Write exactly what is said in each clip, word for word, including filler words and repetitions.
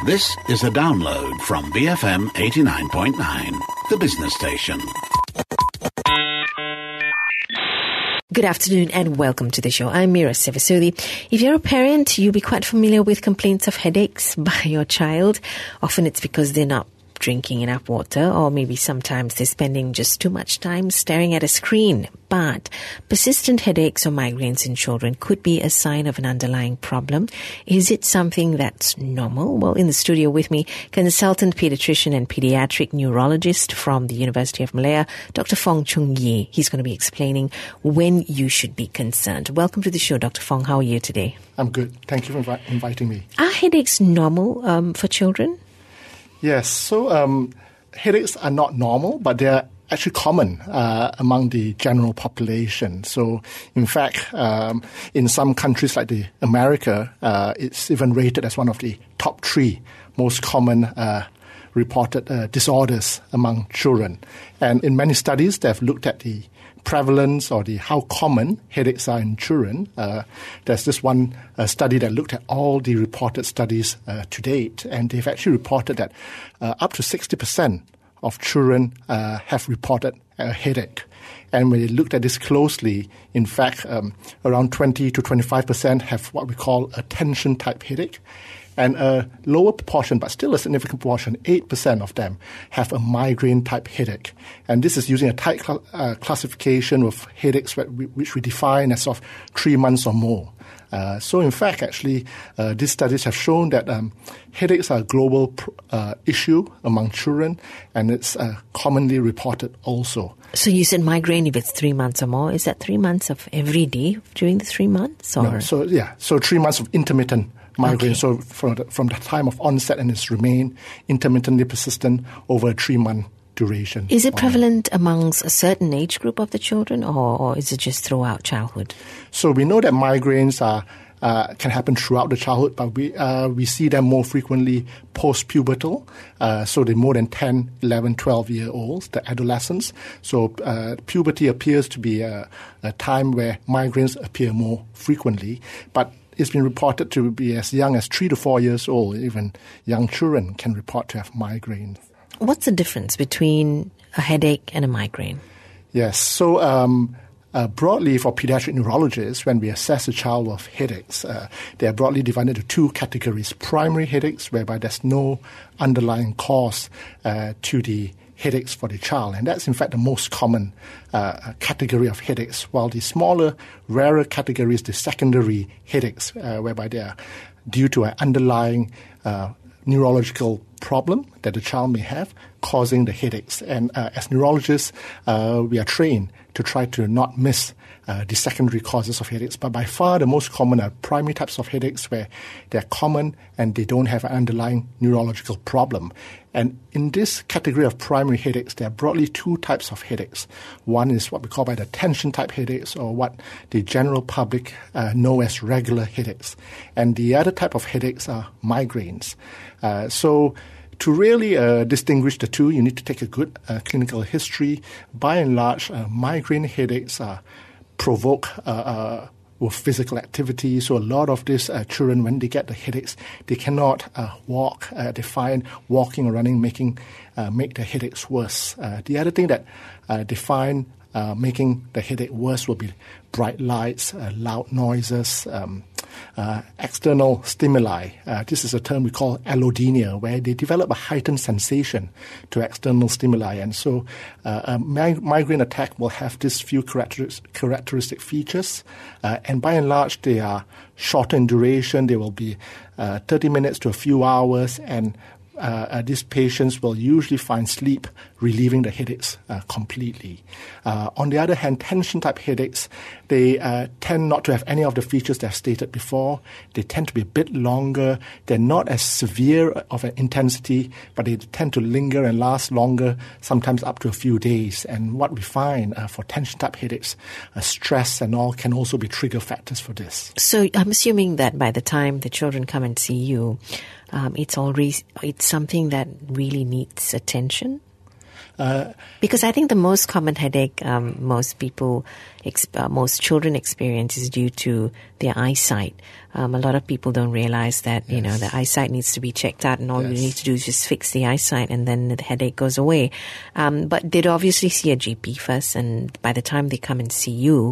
This is a download from B F M eighty-nine point nine, the business station. Good afternoon and welcome to the show. I'm Mira Sevasudi. If you're a parent, you'll be quite familiar with complaints of headaches by your child. Often it's because they're not drinking enough water, or maybe sometimes they're spending just too much time staring at a screen. But persistent headaches or migraines in children could be a sign of an underlying problem. Is it something that's normal? Well, in the studio with me, consultant pediatrician and pediatric neurologist from the University of Malaya, Doctor Fong Chung Yee. He's going to be explaining when you should be concerned. Welcome to the show, Doctor Fong. How are you today? I'm good. Thank you for invi- inviting me. Are headaches normal um, for children? Yes, so um, headaches are not normal, but they are actually common uh, among the general population. So, in fact, um, in some countries like the America, uh, it's even rated as one of the top three most common uh, reported uh, disorders among children. And in many studies, they've looked at the prevalence or the how common headaches are in children. Uh, there's this one uh, study that looked at all the reported studies uh, to date, and they've actually reported that uh, up to sixty percent of children uh, have reported a headache. And when they looked at this closely, in fact, um, around twenty to twenty-five percent have what we call a tension-type headache. And a lower proportion, but still a significant proportion, eight percent of them have a migraine-type headache. And this is using a tight cl- uh, classification of headaches which we define as of three months or more. Uh, so, in fact, actually, uh, these studies have shown that um, headaches are a global pr- uh, issue among children, and it's uh, commonly reported also. So you said migraine if it's three months or more. Is that three months of every day during the three months? Or? No, so, yeah, so three months of intermittent migraine, okay. So from the, from the time of onset, and it's remained intermittently persistent over a three-month duration. Is it prevalent amongst a certain age group of the children, or, or is it just throughout childhood? So we know that migraines are uh, can happen throughout the childhood, but we uh, we see them more frequently post-pubertal, uh, so they're more than ten, eleven, twelve-year-olds, the adolescents. So uh, puberty appears to be a, a time where migraines appear more frequently, but it's been reported to be as young as three to four years old. Even young children can report to have migraines. What's the difference between a headache and a migraine? Yes, so um, uh, broadly for pediatric neurologists, when we assess a child with headaches, uh, they are broadly divided into two categories. Primary headaches, whereby there's no underlying cause uh, to the headaches for the child, and that's in fact the most common uh, category of headaches, while the smaller, rarer category is the secondary headaches, uh, whereby they are due to an underlying uh, neurological problem that the child may have causing the headaches. And uh, as neurologists, uh, we are trained to try to not miss uh, the secondary causes of headaches. But by far the most common are primary types of headaches, where they're common and they don't have an underlying neurological problem. And in this category of primary headaches, there are broadly two types of headaches. One is what we call by the tension-type headaches, or what the general public uh, know as regular headaches. And the other type of headaches are migraines. Uh, so to really uh, distinguish the two, you need to take a good uh, clinical history. By and large, uh, migraine headaches are provoke uh, uh, with physical activity. So a lot of these uh, children, when they get the headaches, they cannot uh, walk. Uh, they find walking or running making uh, make the headaches worse. Uh, the other thing that uh, they find uh, making the headache worse will be bright lights, uh, loud noises, um, uh, external stimuli. Uh, this is a term we call allodynia, where they develop a heightened sensation to external stimuli. And so uh, a mig- migraine attack will have these few characteris- characteristic features. Uh, and by and large, they are shorter in duration. They will be uh, thirty minutes to a few hours, and Uh, uh, these patients will usually find sleep relieving the headaches uh, completely. Uh, on the other hand, tension-type headaches, they uh, tend not to have any of the features that I've stated before. They tend to be a bit longer. They're not as severe of an intensity, but they tend to linger and last longer, sometimes up to a few days. And what we find uh, for tension-type headaches, uh, stress and all can also be trigger factors for this. So I'm assuming that by the time the children come and see you, Um, it's already it's something that really needs attention? Uh, because I think the most common headache um, most people, exp- uh, most children experience is due to their eyesight. Um, a lot of people don't realize that, yes. you know, the eyesight needs to be checked out, and all yes. you need to do is just fix the eyesight, and then the headache goes away. Um, but they'd obviously see a G P first, and by the time they come and see you,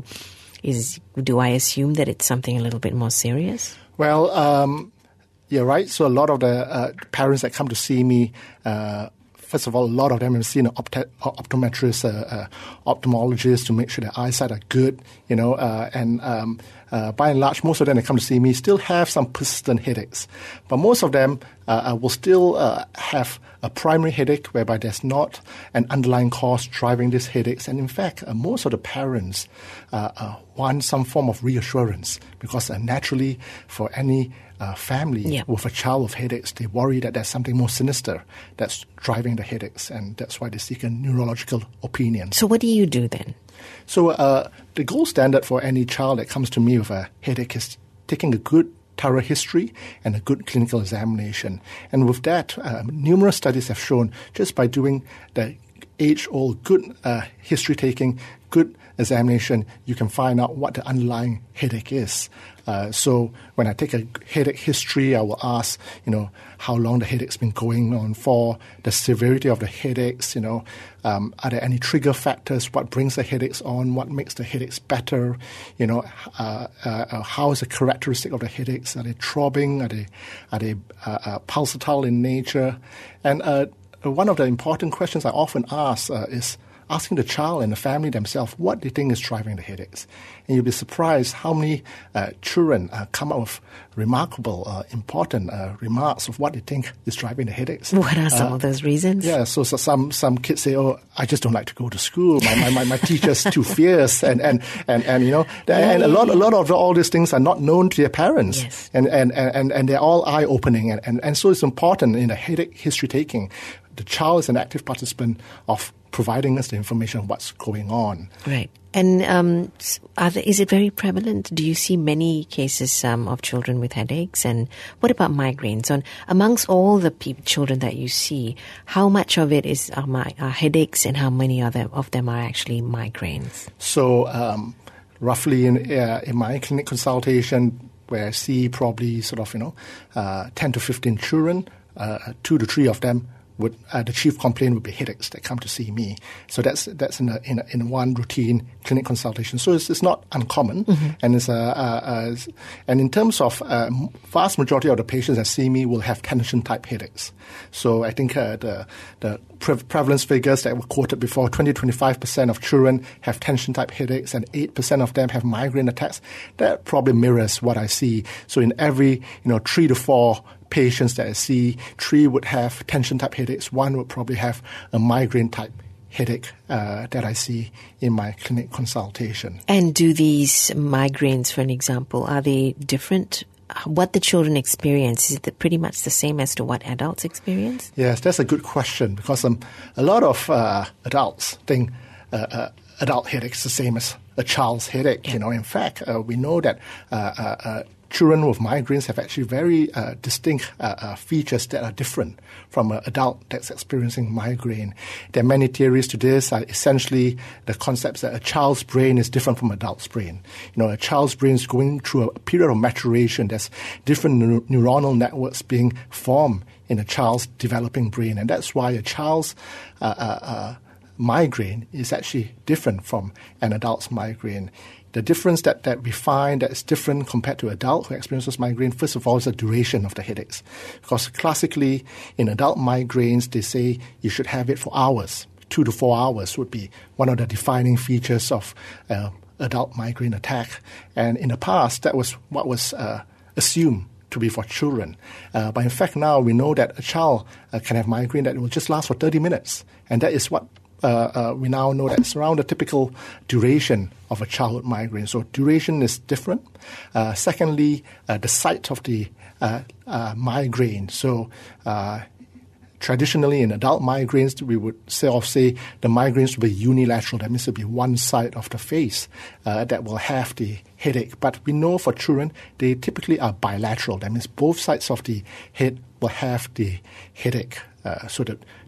is do I assume that it's something a little bit more serious? Well, um, you're right. So a lot of the uh, parents that come to see me, uh, first of all, a lot of them have seen an opt- optometrist, uh, uh, ophthalmologist to make sure their eyesight are good, you know, uh, and um, uh, by and large, most of them that come to see me still have some persistent headaches. But most of them uh, will still uh, have a primary headache whereby there's not an underlying cause driving these headaches. And in fact, uh, most of the parents uh, uh, want some form of reassurance because uh, naturally for any uh, family yep. with a child with headaches, they worry that there's something more sinister that's driving the headaches, and that's why they seek a neurological opinion. So what do you do then? So uh, the gold standard for any child that comes to me with a headache is taking a good thorough history and a good clinical examination. And with that, um, numerous studies have shown just by doing the age-old good uh, history-taking, good examination, you can find out what the underlying headache is. Uh, so when I take a headache history, I will ask, you know, how long the headache's been going on for, the severity of the headaches, you know, um, are there any trigger factors, what brings the headaches on, what makes the headaches better, you know, uh, uh, how is the characteristic of the headaches, are they throbbing, are they, are they uh, uh, pulsatile in nature? And uh, one of the important questions I often ask uh, is, asking the child and the family themselves what they think is driving the headaches. And you'll be surprised how many uh, children uh, come up with remarkable, uh, important uh, remarks of what they think is driving the headaches. What are some uh, of those reasons? Yeah, so, so some some kids say, oh, I just don't like to go to school. My my, my, my teacher's too fierce. And, and, and, and you know, yeah, and yeah, a lot yeah. a lot of all these things are not known to their parents. Yes. And, and, and, and they're all eye-opening. And, and, and so it's important in the headache history-taking. The child is an active participant of providing us the information on what's going on. Right. And um, are there, is it very prevalent? Do you see many cases um, of children with headaches? And what about migraines? On amongst all the pe- children that you see, how much of it is are, my, are headaches, and how many other of them are actually migraines? So um, roughly in uh, in my clinic consultation, where I see probably sort of you know uh, ten to fifteen children, uh, two to three of them. Would, uh, the chief complaint would be headaches that come to see me. So that's that's in a, in, a, in one routine clinic consultation. So it's, it's not uncommon, mm-hmm. and it's a, a, a and in terms of uh, vast majority of the patients that see me will have tension type headaches. So I think uh, the the pre- prevalence figures that were quoted before, twenty to twenty-five percent of children have tension type headaches, and eight percent of them have migraine attacks. That probably mirrors what I see. So in every you know three to four patients that I see, three would have tension-type headaches. One would probably have a migraine-type headache uh, that I see in my clinic consultation. And do these migraines, for an example, are they different? What the children experience, is it pretty much the same as to what adults experience? Yes, that's a good question, because um, a lot of uh, adults think uh, uh, adult headache is the same as a child's headache. Yeah. You know, in fact, uh, we know that uh, uh, uh, children with migraines have actually very uh, distinct uh, uh, features that are different from an adult that's experiencing migraine. There are many theories to this. Uh, essentially, the concept that a child's brain is different from an adult's brain. You know, a child's brain is going through a period of maturation. There's different neur- neuronal networks being formed in a child's developing brain, and that's why a child's uh, uh, uh, migraine is actually different from an adult's migraine. The difference that, that we find that is different compared to adult who experiences migraine, first of all, is the duration of the headaches. Because classically, in adult migraines, they say you should have it for hours. Two to four hours would be one of the defining features of uh, adult migraine attack. And in the past, that was what was uh, assumed to be for children. Uh, but in fact, now we know that a child uh, can have migraine that will just last for thirty minutes. And that is what Uh, uh, we now know that it's around the typical duration of a childhood migraine. So duration is different. Uh, secondly, uh, the site of the uh, uh, migraine. So uh, traditionally in adult migraines, we would say, or say the migraines will be unilateral. That means it will be one side of the face uh, that will have the headache. But we know for children, they typically are bilateral. That means both sides of the head will have the headache. Uh, so the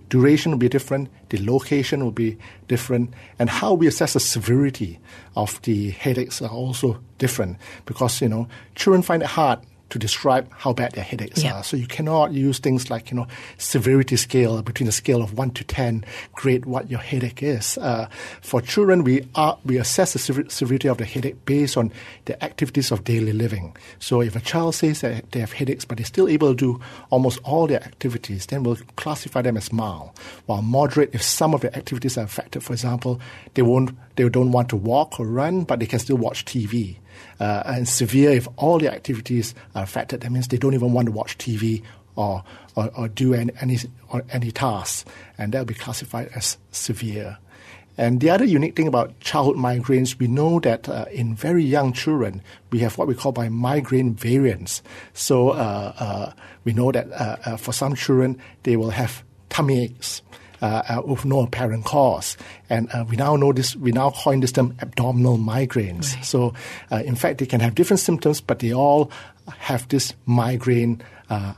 duration will be different, the location will be different, and how we assess the severity of the headaches are also different because, you know, children find it hard to describe how bad their headaches yeah. are. So you cannot use things like, you know, severity scale between a scale of one to ten, grade what your headache is. Uh, for children, we are, we assess the sever- severity of the headache based on the activities of daily living. So if a child says that they have headaches, but they're still able to do almost all their activities, then we'll classify them as mild. While moderate, if some of the activities are affected, for example, they won't, they don't want to walk or run, but they can still watch T V. Uh, and severe, if all the activities are affected, that means they don't even want to watch T V or or, or do any any, or any tasks, and that will be classified as severe. And the other unique thing about childhood migraines, we know that uh, in very young children, we have what we call by migraine variants. So uh, uh, we know that uh, uh, for some children, they will have tummy aches. Uh, uh, with no apparent cause. And uh, we now know this, we now coin this term abdominal migraines. Right. So, uh, in fact, they can have different symptoms, but they all have this migraine uh,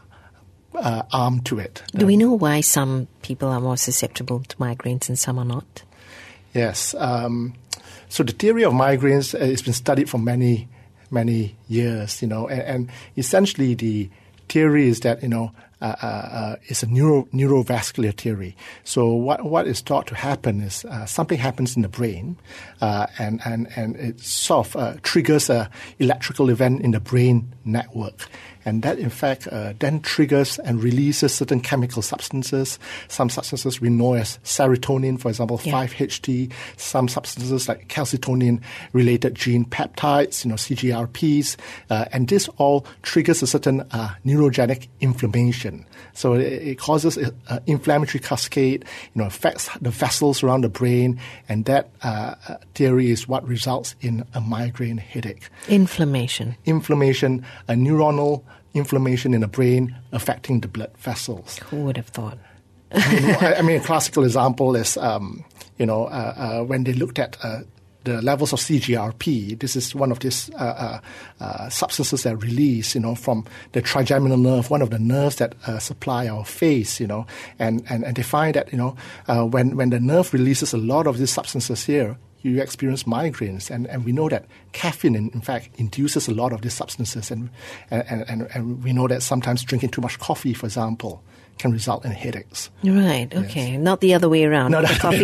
uh, arm to it. Do we know why some people are more susceptible to migraines and some are not? Yes. Um, so the theory of migraines uh, has been studied for many, many years, you know, and, and essentially the theory is that, you know, Uh, uh, uh, it's a neuro, neurovascular theory. So what what is thought to happen is uh, something happens in the brain, uh, and, and, and it sort of uh, triggers an electrical event in the brain network. And that, in fact, uh, then triggers and releases certain chemical substances. Some substances we know as serotonin, for example, yeah. five H T. Some substances like calcitonin-related gene peptides, you know, C G R Ps. Uh, and this all triggers a certain uh, neurogenic inflammation. So it, it causes an inflammatory cascade, you know, affects the vessels around the brain. And that uh, theory is what results in a migraine headache. Inflammation. Inflammation, a neuronal inflammation in the brain affecting the blood vessels. Who would have thought? I, mean, I mean, a classical example is, um, you know, uh, uh, when they looked at uh, the levels of C G R P. This is one of these uh, uh, uh, substances that release, you know, from the trigeminal nerve, one of the nerves that uh, supply our face, you know, and, and, and they find that, you know, uh, when, when the nerve releases a lot of these substances here, you experience migraines, and, and we know that caffeine, in, in fact, induces a lot of these substances, and, and, and, and we know that sometimes drinking too much coffee, for example, can result in headaches. Right, okay. Yes. Not the other way around. Not the coffee.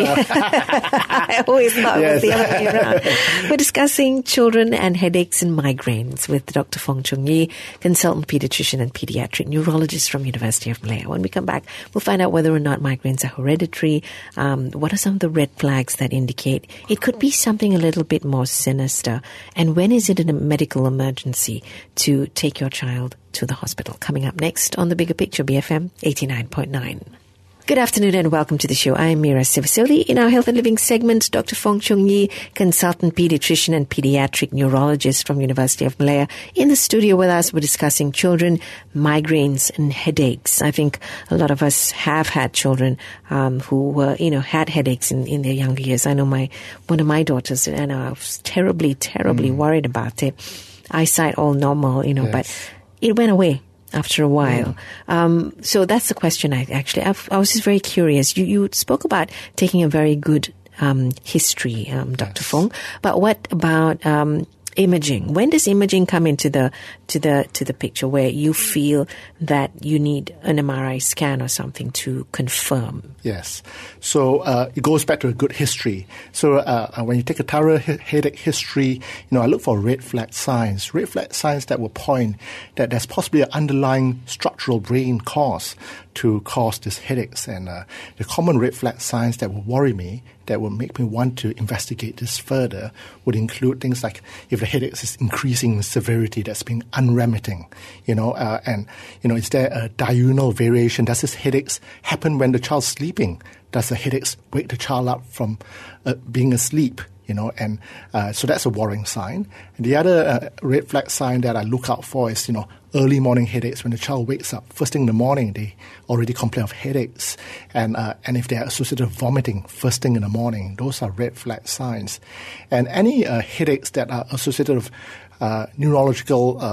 I always thought yes. it was the other way around. We're discussing children and headaches and migraines with Doctor Fong Chung Yee, consultant pediatrician and pediatric neurologist from University of Malaya. When we come back, we'll find out whether or not migraines are hereditary. Um, what are some of the red flags that indicate it could be something a little bit more sinister? And when is it a medical emergency to take your child to the hospital? Coming up next on The Bigger Picture, B F M eighty-nine point nine. Good afternoon and welcome to the show. I'm Mira Sivasodi. In our Health and Living segment, Doctor Fong Chung Yee, consultant pediatrician and pediatric neurologist from University of Malaya, in the studio with us. We're discussing children, migraines and headaches. I think a lot of us have had children um, who were, you know, had headaches in, in their younger years. I know my one of my daughters, and I was terribly, terribly mm. worried about it. Eyesight all normal, you know, yes. but it went away after a while. Mm. Um, so that's the question I actually, I've, I was just very curious. You, you spoke about taking a very good um, history, um, Doctor Yes. Fong, but what about um, imaging? When does imaging come into the to the to the picture where you feel that you need an M R I scan or something to confirm? Yes. So uh, it goes back to a good history. So uh, when you take a thorough he- headache history, you know, I look for red flag signs, red flag signs that will point that there's possibly an underlying structural brain cause to cause these headaches. And uh, the common red flag signs that will worry me, that will make me want to investigate this further, would include things like if the headache is increasing in severity, that's being unremitting, you know, uh, and, you know, is there a diurnal variation? Does this headaches happen when the child's sleeping? Does the headaches wake the child up from uh, being asleep? You know, and uh, so that's a worrying sign. And the other uh, red flag sign that I look out for is, you know, early morning headaches. When the child wakes up first thing in the morning, they already complain of headaches. And uh, and if they are associated with vomiting first thing in the morning, those are red flag signs. And any uh, headaches that are associated with uh, neurological um,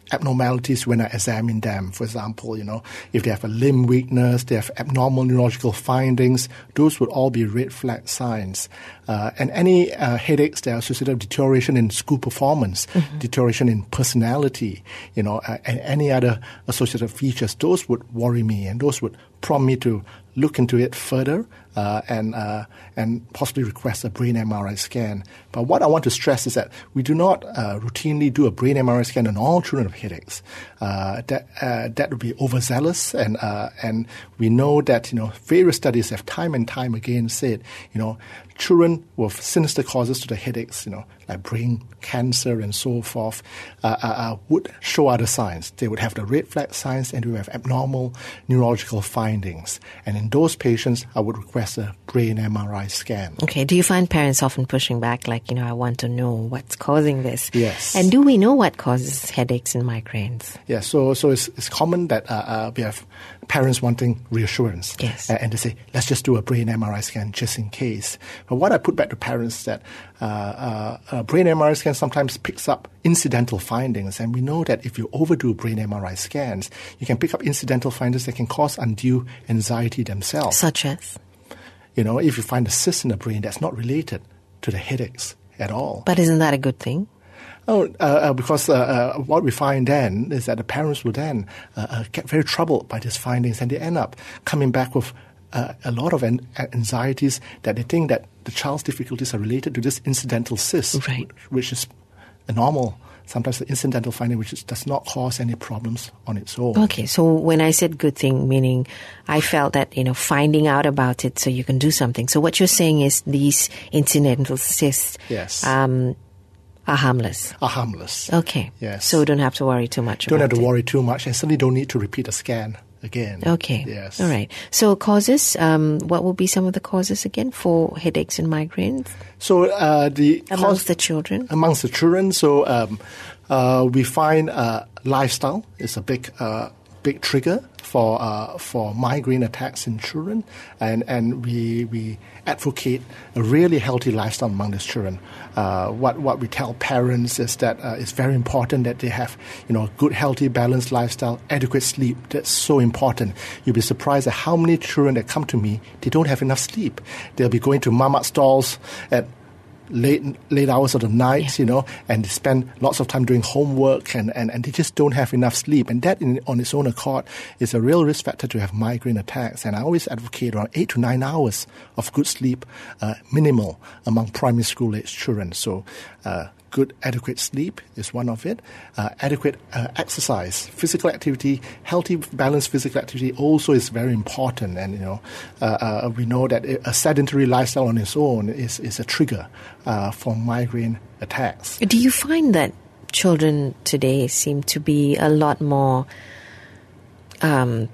abnormalities when I examine them. For example, you know, if they have a limb weakness, they have abnormal neurological findings, those would all be red flag signs. Uh, and any uh, headaches that are associated with deterioration in school performance, mm-hmm. deterioration in personality, you know, uh, and any other associated features, those would worry me, and those would prompt me to look into it further uh, and uh, and possibly request a brain M R I scan. But what I want to stress is that we do not uh, routinely do a brain M R I scan on all children with headaches. Uh, that uh, that would be overzealous, and uh, and we know that, you know, various studies have time and time again said, you know, children with sinister causes to the headaches, you know, like brain cancer and so forth, uh, uh, uh, would show other signs. They would have the red flag signs, and they would have abnormal neurological findings. And in those patients, I would request a brain M R I scan. Okay. Do you find parents often pushing back, like, you know, I want to know what's causing this? Yes. And do we know what causes headaches and migraines? Yeah, so so it's, it's common that uh, uh, we have parents wanting reassurance. Yes. Uh, and they say, let's just do a brain M R I scan just in case. But what I put back to parents is that uh, uh, a brain M R I scan sometimes picks up incidental findings. And we know that if you overdo brain M R I scans, you can pick up incidental findings that can cause undue anxiety themselves. Such as? You know, if you find a cyst in the brain that's not related to the headaches at all. But isn't that a good thing? Oh, uh, uh, because uh, uh, what we find then is that the parents will then uh, uh, get very troubled by these findings, and they end up coming back with uh, a lot of an- anxieties that they think that the child's difficulties are related to this incidental cyst, right. which is a normal, sometimes the incidental finding, which is, does not cause any problems on its own. Okay, so when I said good thing, meaning I felt that, you know, finding out about it so you can do something. So what you're saying is these incidental cysts Yes. um, are harmless. Are harmless. Okay. Yes. So don't have to worry too much Don't about have to it. worry too much, and certainly don't need to repeat a scan again. Okay. Yes. All right. So causes, um, what will be some of the causes again for headaches and migraines? So uh, the Amongst cause, the children? Amongst the children, so um, uh, we find uh, lifestyle is a big uh, big trigger for uh, for migraine attacks in children, and and we we advocate a really healthy lifestyle among these children. Uh, what what we tell parents is that uh, it's very important that they have, you know, good, healthy, balanced lifestyle, adequate sleep. That's so important. You'll be surprised at how many children that come to me, they don't have enough sleep. They'll be going to mama stalls at late late hours of the night, yeah. you know, and they spend lots of time doing homework, and, and, and they just don't have enough sleep. And that in, on its own accord is a real risk factor to have migraine attacks. And I always advocate around eight to nine hours of good sleep, uh, minimal among primary school age children. So uh, good, adequate sleep is one of it. Uh, adequate uh, exercise, physical activity, healthy, balanced physical activity also is very important. And, you know, uh, uh, we know that a sedentary lifestyle on its own is, is a trigger uh, for migraine attacks. Do you find that children today seem to be a lot more, um,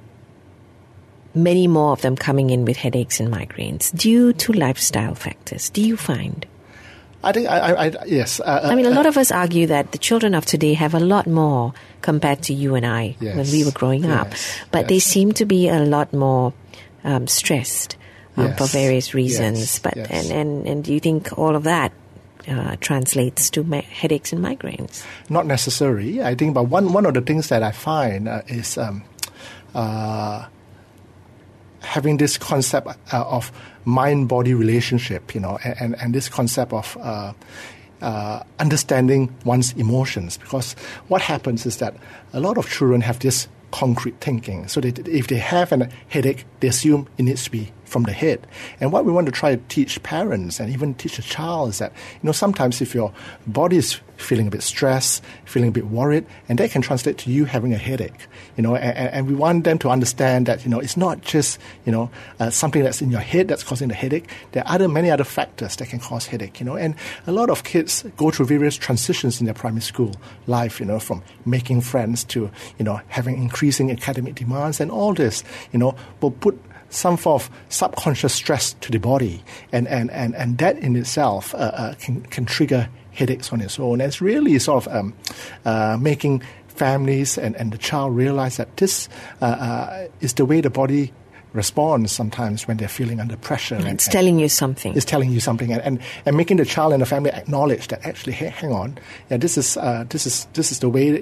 many more of them coming in with headaches and migraines due to lifestyle factors? Do you find? I think, I, I, I yes. Uh, I mean, a lot of us argue that the children of today have a lot more compared to you and I yes, when we were growing yes, up. But yes. they seem to be a lot more um, stressed um, yes, for various reasons. yes, But yes. And, and, and do you think all of that uh, translates to ma- headaches and migraines? Not necessarily. I think, but one, one of the things that I find uh, is um, uh, having this concept uh, of mind-body relationship, you know, and, and this concept of uh, uh, understanding one's emotions. Because what happens is that a lot of children have this concrete thinking. So they, if they have a headache, they assume it needs to be from the head. And what we want to try to teach parents and even teach a child is that, you know, sometimes if your body is feeling a bit stressed, feeling a bit worried, and that can translate to you having a headache, you know, and, and we want them to understand that, you know, it's not just, you know, uh, something that's in your head that's causing the headache. There are other, many other factors that can cause headache, you know, and a lot of kids go through various transitions in their primary school life, you know, from making friends to, you know, having increasing academic demands, and all this, you know, will put some form of subconscious stress to the body, and, and, and, and that in itself uh, uh, can, can trigger headaches on its own. And it's really sort of um, uh, making families and, and the child realize that this uh, uh, is the way the body responds sometimes when they're feeling under pressure. And and, it's and telling you something. It's telling you something, and, and, and making the child and the family acknowledge that actually, hey, hang on, yeah, this is uh, this is this is the way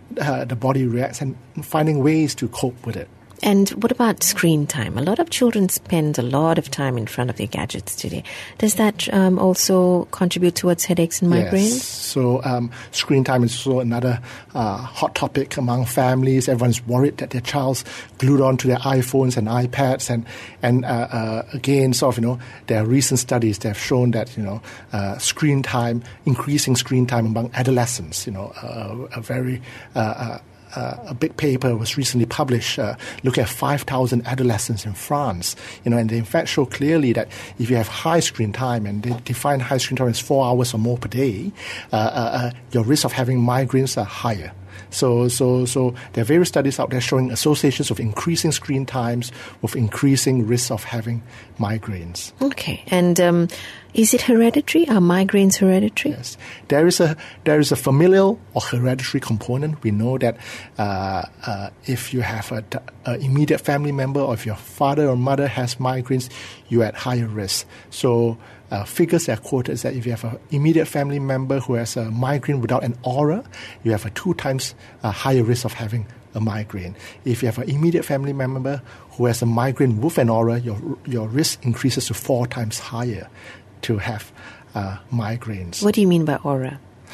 uh, the body reacts and finding ways to cope with it. And what about screen time? A lot of children spend a lot of time in front of their gadgets today. Does that um, also contribute towards headaches and migraines? Yes. So um, screen time is also another uh, hot topic among families. Everyone's worried that their child's glued on to their iPhones and iPads. And, and uh, uh, again, sort of, you know, there are recent studies that have shown that, you know, uh, screen time, increasing screen time among adolescents, you know, uh, a very... Uh, uh, Uh, a big paper was recently published uh, looking at five thousand adolescents in France, you know, and they in fact show clearly that if you have high screen time, and they define high screen time as four hours or more per day, uh, uh, uh, your risk of having migraines are higher. So, so, so there are various studies out there showing associations of increasing screen times with increasing risks of having migraines. Okay, and um, is it hereditary? Are migraines hereditary? Yes, there is a there is a familial or hereditary component. We know that uh, uh, if you have a, a immediate family member, or if your father or mother has migraines, you're at higher risk. So. Uh, figures that are quoted is that if you have an immediate family member who has a migraine without an aura, you have a two times uh, higher risk of having a migraine. If you have an immediate family member who has a migraine with an aura, your your risk increases to four times higher to have uh, migraines. What do you mean by aura?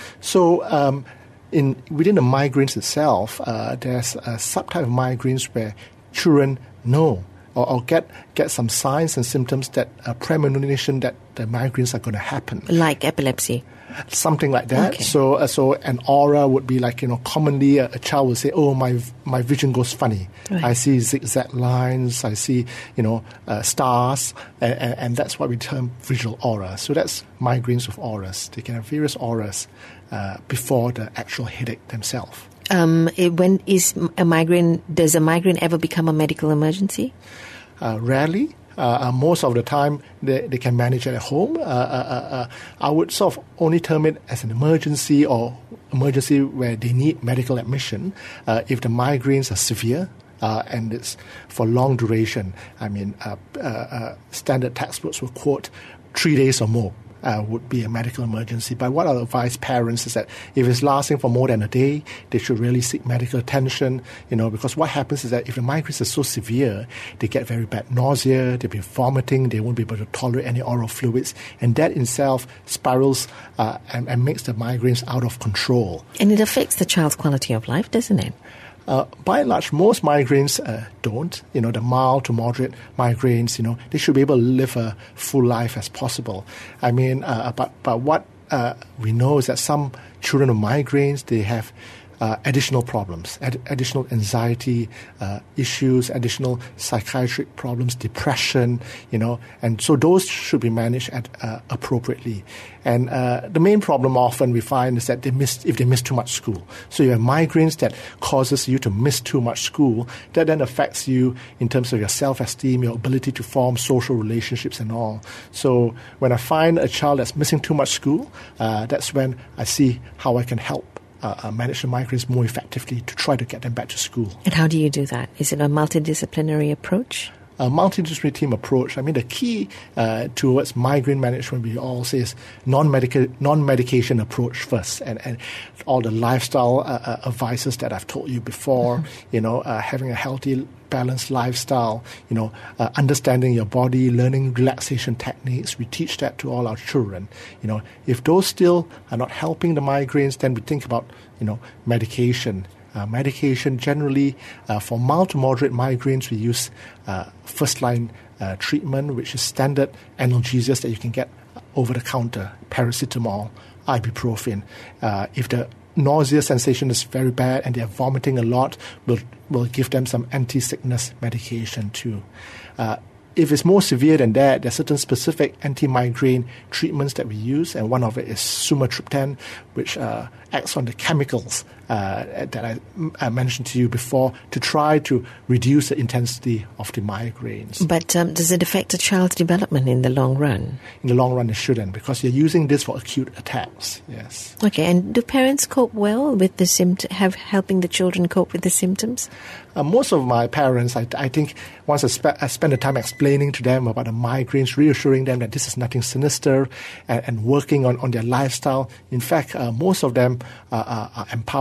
So um, in within the migraines itself, uh, there's a subtype of migraines where children know Or, or get get some signs and symptoms that a premonition that the migraines are going to happen, like epilepsy, something like that. Okay. So, uh, so an aura would be like, you know, commonly a, a child will say, "Oh, my my vision goes funny. Right. I see zigzag lines. I see, you know, uh, stars," and, and, and that's what we term visual aura. So that's migraines with auras. They can have various auras uh, before the actual headache themselves. Um, it, when is a migraine? Does a migraine ever become a medical emergency? Uh, rarely. Uh, uh, most of the time, they, they can manage it at home. Uh, uh, uh, I would sort of only term it as an emergency, or emergency where they need medical admission uh, if the migraines are severe. Uh, and it's for long duration. I mean, uh, uh, uh, standard textbooks will quote three days or more. Uh, would be a medical emergency. But what I advise parents is that if it's lasting for more than a day, they should really seek medical attention, you know, because what happens is that if the migraines are so severe, they get very bad nausea, they'll be vomiting, they won't be able to tolerate any oral fluids, and that in itself spirals uh, and, and makes the migraines out of control. And it affects the child's quality of life, doesn't it? Uh, by and large, most migraines uh, don't. You know, the mild to moderate migraines, you know, they should be able to live a full life as possible. I mean, uh, but, but what uh, we know is that some children with migraines, they have uh, additional problems, ad- additional anxiety uh, issues, additional psychiatric problems, depression, you know, and so those should be managed at, uh, appropriately. And uh, the main problem often we find is that they miss if they miss too much school. So you have migraines that causes you to miss too much school. That then affects you in terms of your self-esteem, your ability to form social relationships and all. So when I find a child that's missing too much school, uh, that's when I see how I can help Uh, uh, manage the migraines more effectively to try to get them back to school. And how do you do that? Is it a multidisciplinary approach? A multidisciplinary team approach. I mean, the key uh, towards migraine management, we all say, is non-medica- non-medication approach first, and, and all the lifestyle uh, uh, advices that I've told you before, mm-hmm. you know, uh, having a healthy, balanced lifestyle, you know, uh, understanding your body, learning relaxation techniques. We teach that to all our children. You know, if those still are not helping the migraines, then we think about, you know, medication. Uh, medication generally uh, for mild to moderate migraines, we use uh, first-line uh, treatment, which is standard analgesics that you can get over the counter: paracetamol, ibuprofen. Uh, if the nausea sensation is very bad and they're vomiting a lot, we'll, we'll give them some anti-sickness medication too. Uh, If it's more severe than that, there are certain specific anti-migraine treatments that we use, and one of it is sumatriptan, which uh, acts on the chemicals uh, that I, I mentioned to you before to try to reduce the intensity of the migraines. But um, does it affect a child's development in the long run? In the long run, it shouldn't, because you're using this for acute attacks, yes. Okay, and do parents cope well with the symptoms, have helping the children cope with the symptoms? Uh, most of my parents, I, I think, once I, spe- I spend the time explaining to them about the migraines, reassuring them that this is nothing sinister, and, and working on, on their lifestyle. In fact, uh, most of them uh, are, are empowered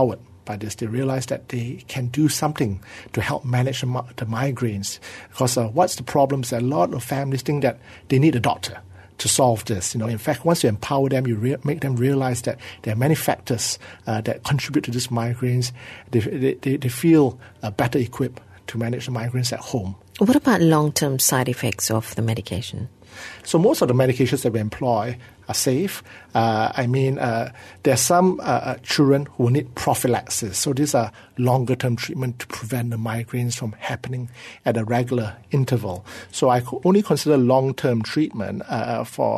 by this. They realize that they can do something to help manage the, the migraines. Because uh, what's the problem is that a lot of families think that they need a doctor to solve this. You know, in fact, once you empower them, you re- make them realize that there are many factors uh, that contribute to these migraines. They, they, they feel uh, better equipped to manage the migraines at home. What about long-term side effects of the medication? So most of the medications that we employ are safe. Uh, I mean, uh, there are some uh, children who need prophylaxis. So these are longer-term treatment to prevent the migraines from happening at a regular interval. So I only consider long-term treatment uh, for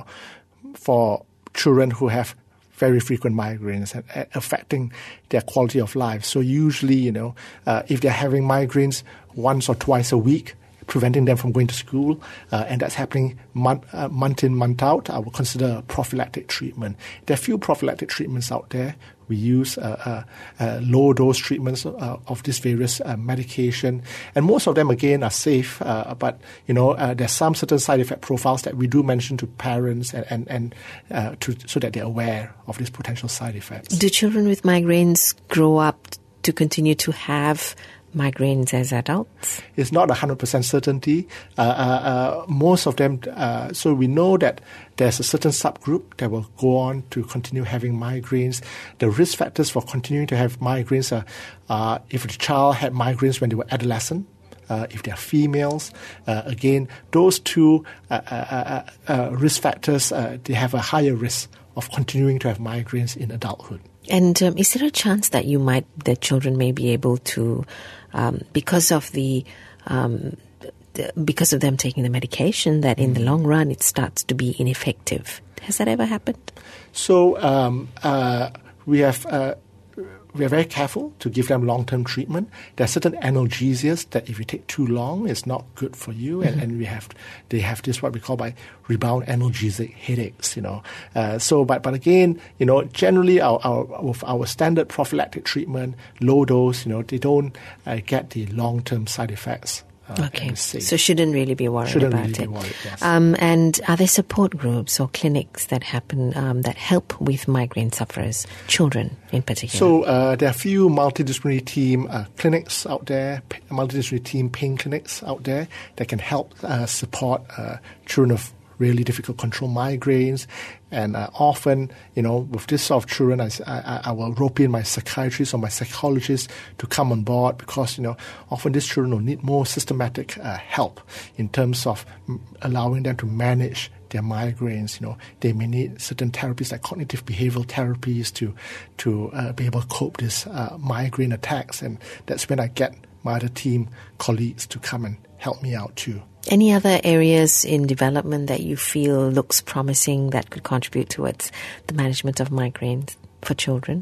for children who have very frequent migraines and uh, affecting their quality of life. So usually, you know, uh, if they're having migraines once or twice a week, preventing them from going to school, uh, and that's happening month, uh, month in, month out, I would consider prophylactic treatment. There are few prophylactic treatments out there. We use uh, uh, uh, low-dose treatments uh, of these various uh, medication, and most of them, again, are safe, uh, but, you know, uh, there's some certain side effect profiles that we do mention to parents and, and, and uh, to, so that they're aware of these potential side effects. Do children with migraines grow up to continue to have migraines as adults? It's not one hundred percent certainty. Uh, uh, uh, most of them, uh, so we know that there's a certain subgroup that will go on to continue having migraines. The risk factors for continuing to have migraines are uh, if the child had migraines when they were adolescent, uh, if they're females. Uh, again, those two uh, uh, uh, uh, risk factors, uh, they have a higher risk of continuing to have migraines in adulthood. And um, is there a chance that you might, that children may be able to, um, because of the, um, the, because of them taking the medication, that in the long run it starts to be ineffective? Has that ever happened? So um, uh, we have. Uh, We are very careful to give them long-term treatment. There are certain analgesias that if you take too long, it's not good for you. Mm-hmm. And, and we have, they have this what we call by rebound analgesic headaches. You know, uh, so but but again, you know, generally our our with our standard prophylactic treatment, low dose, you know, they don't uh, get the long-term side effects. Uh, okay, so shouldn't really be worried shouldn't about really it. Be worried, yes. um, and are there support groups or clinics that happen um, that help with migraine sufferers, children in particular? So uh, there are a few multidisciplinary team uh, clinics out there, p- multidisciplinary team pain clinics out there that can help uh, support uh, children of really difficult control migraines. And uh, often, you know, with this sort of children, I, I, I will rope in my psychiatrist or my psychologist to come on board because, you know, often these children will need more systematic uh, help in terms of m- allowing them to manage their migraines. You know, they may need certain therapies like cognitive behavioral therapies to to uh, be able to cope with these uh, migraine attacks. And that's when I get my other team colleagues to come and help me out too. Any other areas in development that you feel looks promising that could contribute towards the management of migraines for children?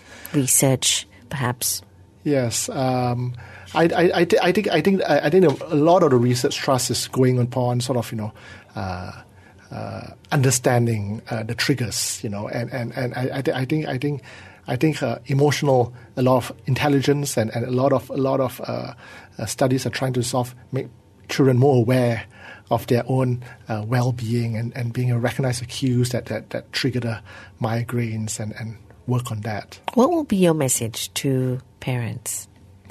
Research, perhaps? Yes, um, I, I, I, th- I think I think I think a lot of the research trust is going upon sort of you know uh, uh, understanding uh, the triggers, you know, and and and I, I, th- I think I think I think uh, emotional, a lot of intelligence, and, and a lot of a lot of uh, uh, studies are trying to sort of make children more aware of their own uh, well-being and, and being able to recognize the cues that, that, that trigger the migraines and, and work on that. What will be your message to parents?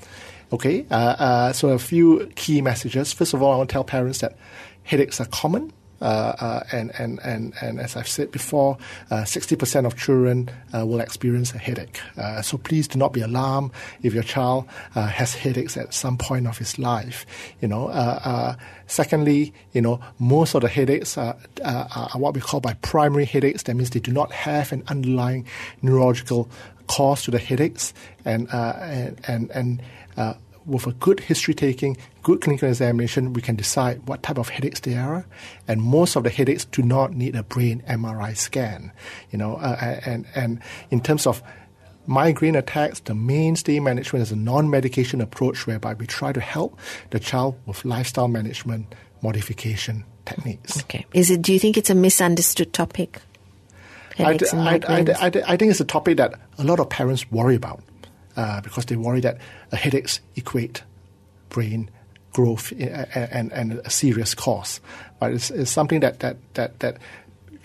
Okay, uh, uh, so a few key messages. First of all, I want to tell parents that headaches are common. Uh, uh, and, and, and, and as I've said before, uh, sixty percent of children uh, will experience a headache. Uh, so please do not be alarmed if your child uh, has headaches at some point of his life. You know. Uh, uh, secondly, you know, most of the headaches are, uh, are what we call by primary headaches. That means they do not have an underlying neurological cause to the headaches, and uh, and and, and uh, with a good history taking, good clinical examination, we can decide what type of headaches they are. And most of the headaches do not need a brain M R I scan. You know, uh, and and in terms of migraine attacks, the mainstay management is a non-medication approach whereby we try to help the child with lifestyle management modification techniques. Okay. Is it? Do you think it's a misunderstood topic? Headaches I, and I, I, migraines? I, I, I think it's a topic that a lot of parents worry about. Uh, because they worry that uh, headaches equate brain growth and, and, and a serious cause. But it's, it's something that, that, that, that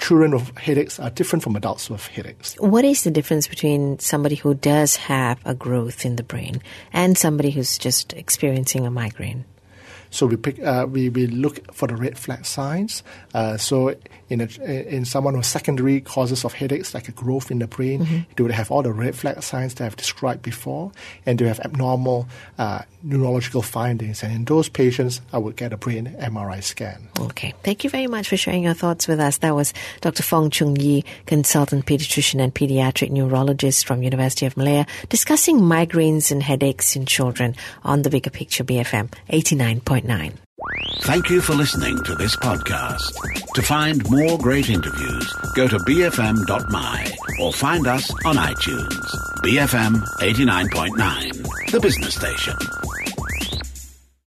children with headaches are different from adults with headaches. What is the difference between somebody who does have a growth in the brain and somebody who's just experiencing a migraine? So we pick, uh, we we look for the red flag signs. Uh, so in a, in someone with secondary causes of headaches, like a growth in the brain, mm-hmm. they would have all the red flag signs that I've described before, and they have abnormal uh, neurological findings. And in those patients, I would get a brain M R I scan. Okay, thank you very much for sharing your thoughts with us. That was Doctor Fong Chung Yee, consultant pediatrician and pediatric neurologist from University of Malaya, discussing migraines and headaches in children on the Bigger Picture B F M eighty-nine point nine. Thank you for listening to this podcast. To find more great interviews, go to b f m dot m y or find us on iTunes. B F M eighty-nine point nine, the business station.